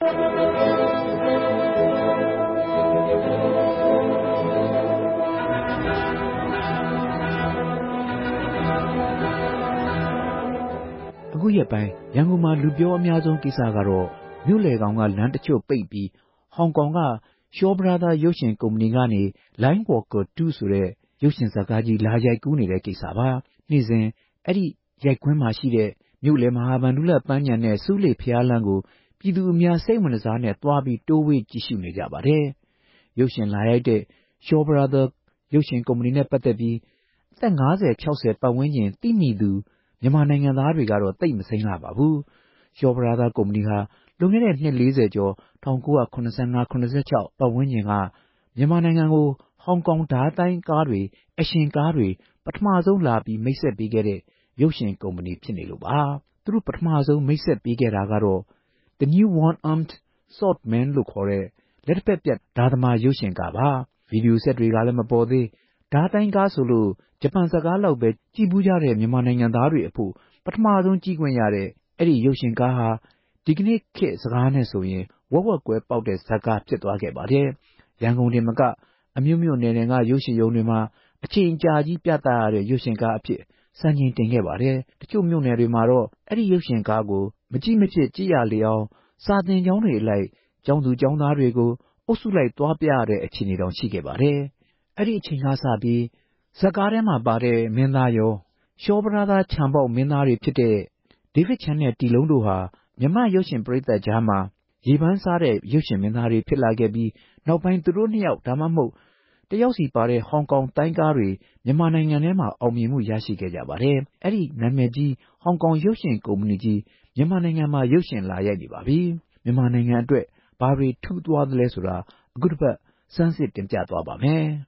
အခုရက်ပိုင်းရန်ကုန်မှာလူပြောအများဆုံးကိစ္စကတော့မြို့လေကောင်ကလမ်းတချို့ပိတ်ပြီးဟောင်ကောင်က Shaw Brothers ရုပ်ရှင်ကုမ္ပဏီကနေ Line Walker 2 ဆိုတဲ့ရုပ်ရှင်ဇာတ်ကားကြီးလာရိုက်ကူးနေတဲ့ကိစ္စပါ။နေ့စဉ်အဲ့ဒီရိုက်ခွင်းမှာရှိတဲ့မြို့လေမဟာဗန္ဓုလပန်းညံနဲ့စူးလေဖျားလန်းကိုပြည်သူအများစိတ်ဝင်စားနဲ့တွားပြီးတိုးဝေးကြည့်ရှုနေကြပါတယ်။ရုပ်ရှင်လာရိုက်တဲ့ Shaw Brothers ရုပ်ရှင်ကုမ္ပဏီနဲ့ပတ်သက်ပြီးအသက်50-60ပတ်ဝန်းကျင်သိမိသူမြန်မာနိုင်ငံသားတွေကတော့သိမစိမ်းလာပါဘူး။ Shaw Brothers ကုမ္ပဏီဟာလွန်ခဲ့တဲ့နှစ်40ကျော်1985-86ပတ်ဝန်းကျင်ကမြန်မာနိုင်ငံကိုဟောင်ကောင်ဓာတ်တိုင်းကားတွေအရှင်ကားတွေပထမဆုံးလာပြီးမိတ်ဆက်ပေးခဲ့တဲ့ရုပ်ရှင်ကုမ္ပဏီဖြစ်နေလို့ပါ။သူတို့ပထမဆုံးမိတ်ဆက်ပေးခဲ့တာကတော့ The New One-Armed Swordman လို့ခေါ်တဲ့လက်တစ်ဖက်ပြတ်ဓားသမားရုပ်ရှင်ကားပါ။ဗီဒီယိုဆက်တွေကလည်းမပေါ်သေးဓာတ်တိုင်းကားဆိုလို့ဂျပန်စကားလောက်ပဲကြည့်ဘူးကြတဲ့မြန်မာနိုင်ငံသားတွေအဖို့ပထမဆုံးကြည့်ခွင့်ရတဲ့အဲ့ဒီရုပ်ရှင်ကားဟာဒီကနေ့ခေတ်စကားနဲ့ဆိုရင်ဝက်ဝက်ကွဲပေါက်တဲ့ဇာတ်ကားဖြစ်သွားခဲ့ပါတယ်။ရန်ကုန်တင်မကအမြို့မြို့နယ်နယ်ကရုပ်ရှင်ရုံတွေမှာအချိန်ကြာကြီးပြသရတဲ့ရုပ်ရှင်ကားအဖြစ်စံချိန်တင်ခဲ့ပါတယ်။တချို့မြို့နယ်တွေမှာတော့အဲ့ဒီရုပ်ရှင်ကားကိုမကြည့်မဖြစ်ကြည့်ရလေအောင်စာသင်ကျောင်းတွေအလိုက်ကျောင်းသူကျောင်းသားတွေကိုအုပ်စုလိုက်သွားပြရတဲ့အခြေအနေတောင်ရှိခဲ့ပါတယ်။အဲ့ဒီအချိန်ကစပြီးဇာတ်ကားထဲမှာပါတဲ့မင်းသားရောShaw Brothersခြံပေါက်မင်းသားတွေဖြစ်တဲ့ဒေးဗစ်ချန်နဲ့တီလုံးတို့ဟာမြန်မာရုပ်ရှင်ပရိသတ်ကြားမှာရေပန်းစားတဲ့ရုပ်ရှင်မင်းသားတွေဖြစ်လာခဲ့ပြီးနောက်ပိုင်းသူတို့နှစ်ယောက်ဒါမှမဟုတ်တယောက်စီပါတဲ့ဟောင်ကောင်တိုင်းကားတွေမြန်မာနိုင်ငံထဲမှာအောင်မြင်မှုရရှိခဲ့ကြပါတယ်။အဲ့ဒီနာမည်ကြီးဟောင်ကောင်ရုပ်ရှင်ကုမ္ပဏီကြီးမြန်မာနိုင်ငံမှာရုပ်ရှင်လာရိုက်နေပါပြီ။မြန်မာနိုင်ငံအတွက်ဘာတွေထူးသွားသလဲဆိုတာအခုတစ်ပတ်စမ်းစစ်တင်ပြသွားပါမယ်။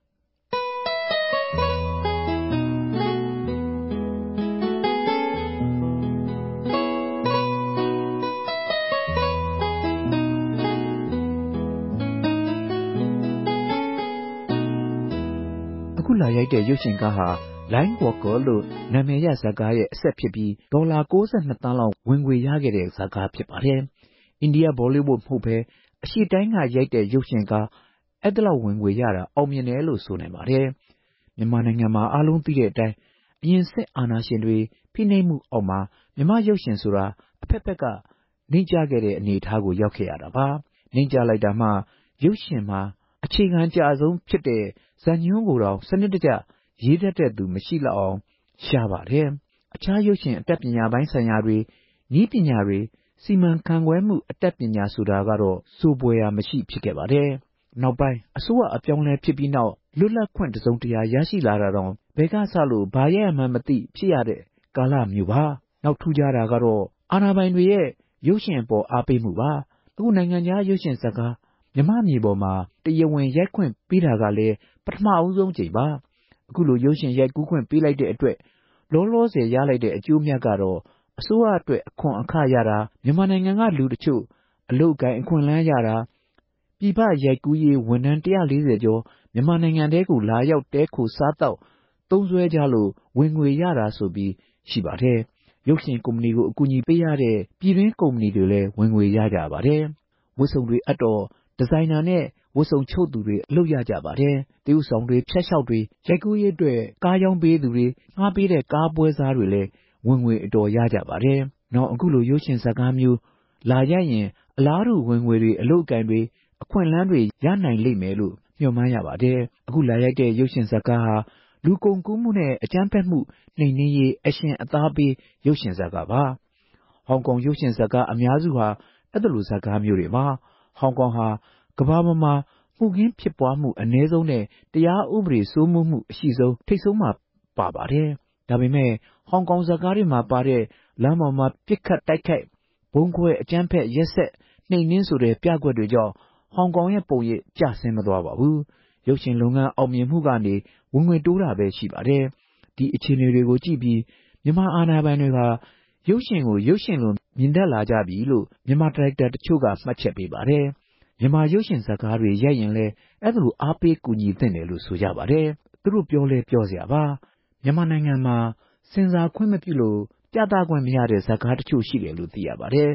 အခုလာရိုက်တဲ့ရုပ်ရှင်ကားဟာ Line Walker လို့နာမည်ရဇာတ်ကားရဲ့အဆက်ဖြစ်ပြီးဒေါ်လာ62သန်းလောက်ဝင်ငွေရခဲ့တဲ့ဇာတ်ကားဖြစ်ပါတယ်။အိန္ဒိယဘောလိဝုဒ်မဟုတ်ဘဲအရှေ့တိုင်းကရိုက်တဲ့ရုပ်ရှင်ကားအဲ့ဒါလောက်ဝင်ငွေရတာအောင်မြင်တယ်လို့ဆိုနိုင်ပါတယ်။မြန်မာနိုင်ငံမှာအားလုံးသိတဲ့အတိုင်းအရင်စစ်အာဏာရှင်တွေဖိနှိပ်မှုအောက်မှာမြန်မာရုပ်ရှင်ဆိုတာအဖက်ဖက်ကနှိမ့်ချခဲ့တဲ့အနေအထားကိုရောက်ခဲ့ရတာပါ။နှိမ့်ချလိုက်တာမှရုပ်ရှင်မှာအခြေခံကြဆုံးဖြစ်တဲ့ဇာတ်ညွှန်းကိုတော့စနစ်တကျရေးတတ်တဲ့သူမရှိလောက်အောင်ရှားပါတယ်။အခြားရုပ်ရှင်အတတ်ပညာပိုင်းဆိုင်ရာတွေနည်းပညာတွေစီမံခန့်ခွဲမှုအတတ်ပညာဆိုတာကတော့စိုးပွေရာမရှိဖြစ်ခဲ့ပါတယ်။နောက်ပိုင်းအစိုးရအပြောင်းလဲဖြစ်ပြီးနောက်လွတ်လပ်ခွင့်တစုံတရာရရှိလာတာတော့ဘယ်ကစလို့ဘာရရမှန်းမသိဖြစ်ရတဲ့ကာလမျိုးပါ။နောက်ထူးခြားတာကတော့အာဏာပိုင်တွေရဲ့ရုပ်ရှင်အပေါ်အားပေးမှုပါ။အခုနိုင်ငံခြားရုပ်ရှင်ဇာတ်ကားမြမမြေပေါ်မှာတရားဝင်ရိုက်ခွင့်ပေးတာကလည်းပထမအဦးဆုံးချိန်ပါအခုလိုရုပ်ရှင်ရိုက်ကူးခွင့်ပေးလိုက်တဲ့အတွက်လောလောဆယ်ရလိုက်တဲ့အကျိုးမြတ်ကတော့အစိုးရအတွက်အခွန်အခရတာမြန်မာနိုင်ငံကလူတချို့အလုပ်အကိုင်အခွင့်အလမ်းရတာပြည်ပရိုက်ကူးရေးဝန်ထမ်း140ကျော်မြန်မာနိုင်ငံထဲကိုလာရောက်တဲခိုစားတောက်သုံးစွဲကြလို့ဝင်ငွေရတာဆိုပြီးရှိပါတယ်ရုပ်ရှင်ကုမ္ပဏီကိုအကူအညီပေးရတဲ့ပြည်တွင်းကုမ္ပဏီတွေလည်းဝင်ငွေရကြပါတယ်ဝတ်စုံတွေအပ်တော့ဒီဇိုင်နာနဲ့ဝတ်စုံချုပ်သူတွေအလုပ်ရကြပါတယ်။တရုတ်ဆောင်တွေဖြတ်လျှောက်တွေရိုက်ကူးရေးအတွက်ကားရောင်းပေးသူတွေငှားပေးတဲ့ကားပွဲစားတွေလည်းဝင်ငွေအတော်ရကြပါတယ်။နောက်အခုလိုရုပ်ရှင်ဇာတ်ကားမျိုးလာရရင်အလားတူဝင်ငွေတွေအလုပ်အကိုင်တွေအခွင့်အလမ်းတွေရနိုင်လိမ့်မယ်လို့မျှော်မှန်းရပါတယ်။အခုလာရိုက်တဲ့ရုပ်ရှင်ဇာတ်ကားဟာလူကုန်ကူးမှုနဲ့အကြမ်းဖက်မှုနှိမ်နင်းရေးအရှင်အသားပေးရုပ်ရှင်ဇာတ်ကားပါ။ဟောင်ကောင်ရုပ်ရှင်ဇာတ်ကားအများစုဟာအဲ့လိုဇာတ်ကားမျိုးတွေပါ။ဟောင်ကောင်ဟာကမ္ဘာပေါ်မှာမှုခင်းဖြစ်ပွားမှုအ ਨੇ ဆုံးနဲ့တရားဥပဒေစိုးမိုးမှုအရှိဆုံးထိပ်ဆုံးမှာပါပါတယ်။ဒါပေမဲ့ဟောင်ကောင်ဇာတ်ကားတွေမှာပါတဲ့လမ်းပေါ်မှာပြစ်ခတ်တိုက်ခိုက်ဘုံခွဲအကြမ်းဖက်ရက်စက်နှိမ်နင်းဆိုတဲ့ပြကွက်တွေကြောင့်ဟောင်ကောင်ရဲ့ပုံရိပ်ကျဆင်းမသွားပါဘူး။ရုပ်ရှင်လုပ်ငန်းအောင်မြင်မှုကနေဝင်ငွေတိုးတာပဲရှိပါတယ်။ဒီအခြေအနေတွေကိုကြည့်ပြီးမြန်မာအာဏာပိုင်တွေကရုပ်ရှင်ကိုရုပ်ရှင်လိုမြင်တတ်လာကြပြီလို့မြန်မာဒါရိုက်တာတချို့ကမှတ်ချက်ပေးပါတယ်။မြန်မာရုပ်ရှင်ဇာတ်ကားတွေရိုက်ရင်လည်းအဲ့လိုအားပေးကူညီသင့်တယ်လို့ဆိုကြပါတယ်။သူတို့ပြောလဲပြောစရာပါ။မြန်မာနိုင်ငံမှာစင်ဆာခွင့်မပြုလို့ပြသခွင့်မရတဲ့ဇာတ်ကားတချို့ရှိတယ်လို့သိရပါတယ်။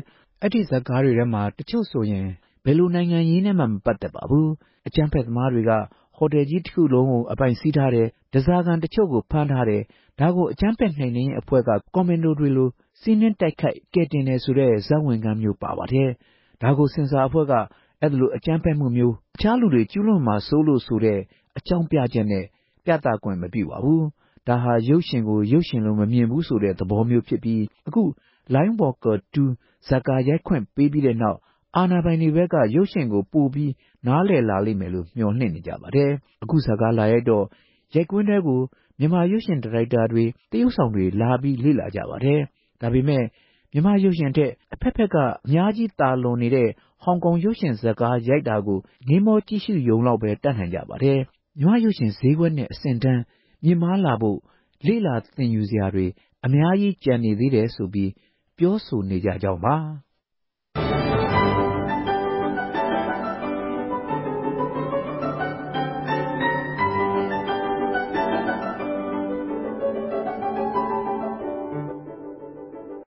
အဲ့ဒီဇာတ်ကားတွေထဲမှာတချို့ဆိုရင်ဘယ်လိုနိုင်ငံရေးနဲ့မှမပတ်သက်ပါဘူးအကြမ်းဖက်သမားတွေကဟိုတယ်ကြီးတစ်ခုလုံးကိုအပိုင်စီးထားတယ်ဒဇာကန်တချို့ကိုဖမ်းထားတယ်ဒါကိုအကြမ်းဖက်နှိမ်နင်းရေးအဖွဲ့ကကွန်မန်ဒိုတွေလိုစီးနင်းတိုက်ခိုက်ကဲတင်တယ်ဆိုတဲ့ဇာတ်ဝင်ကမ်းမျိုးပါပါတယ်ဒါကိုစင်ဆာအဖွဲ့ကအဲ့လိုအကြမ်းဖက်မှုမျိုးအခြားလူတွေကျူးလွန်မှာစိုးလို့ဆိုတဲ့အကြောင်းပြချက်နဲ့ပြသခွင့်မပြုပါဘူးဒါဟာရုပ်ရှင်ကိုရုပ်ရှင်လိုမမြင်ဘူးဆိုတဲ့သဘောမျိုးဖြစ်ပြီးအခု Line Walker 2 ဇာတ်ကားရိုက်ခွင့်ပေးပြီးတဲ့နောက်အာဏာပိုင်တွေဘက်ကရုပ်ရှင်ကိုပို့ပြီးနားလည်လာလိမ့်မယ်လို့မျှော်လင့်နေကြပါတယ်အခုဇာတ်ကားလာရိုက်တော့ရိုက်ကွင်းတဲကိုမြန်မာရုပ်ရှင်ဒါရိုက်တာတွေတရုတ်ဆောင်တွေလာပြီးလေ့လာကြပါတယ်ဒါပေမဲ့မြန်မာရုပ်ရှင်တဲ့အဖက်ဖက်ကအများကြီးတာလွန်နေတဲ့ဟောင်ကောင်ရုပ်ရှင်ဇာတ်ကားရိုက်တာကိုငေးမောကြည့်ရှုရုံလောက်ပဲတတ်နိုင်ကြပါတယ်မြန်မာရုပ်ရှင်ဈေးကွက်နဲ့အဆင့်တန်းမြင့်မားလာဖို့လေ့လာသင်ယူစရာတွေအများကြီးကြံနေသေးတယ်ဆိုပြီးပြောဆိုနေကြကြောင်းပါ